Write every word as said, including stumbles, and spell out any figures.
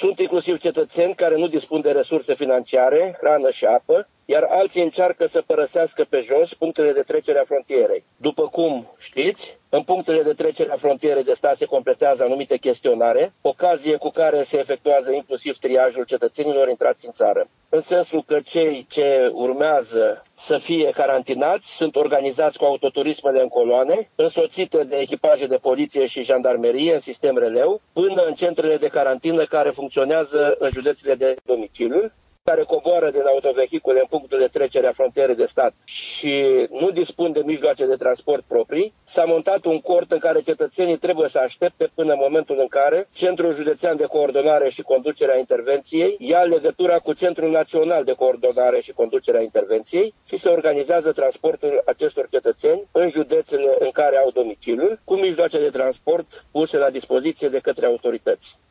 Sunt inclusiv cetățeni care nu dispun de resurse financiare, hrană și apă, iar alții încearcă să părăsească pe jos punctele de trecere a frontierei. După cum știți, în punctele de trecere a frontierei de stat se completează anumite chestionare, ocazie cu care se efectuează inclusiv triajul cetățenilor intrați în țară. În sensul că cei ce urmează să fie carantinați sunt organizați cu autoturismele în coloane, însoțite de echipaje de poliție și jandarmerie în sistem releu, până în centrele de carantină care funcționează în județele de domiciliu, care coboară din autovehicule în punctul de trecere a frontierei de stat și nu dispun de mijloace de transport proprii, s-a montat un cort în care cetățenii trebuie să aștepte până în momentul în care Centrul Județean de Coordonare și Conducere a Intervenției ia legătura cu Centrul Național de Coordonare și Conducere a Intervenției și se organizează transportul acestor cetățeni în județele în care au domiciliul, cu mijloace de transport puse la dispoziție de către autorități.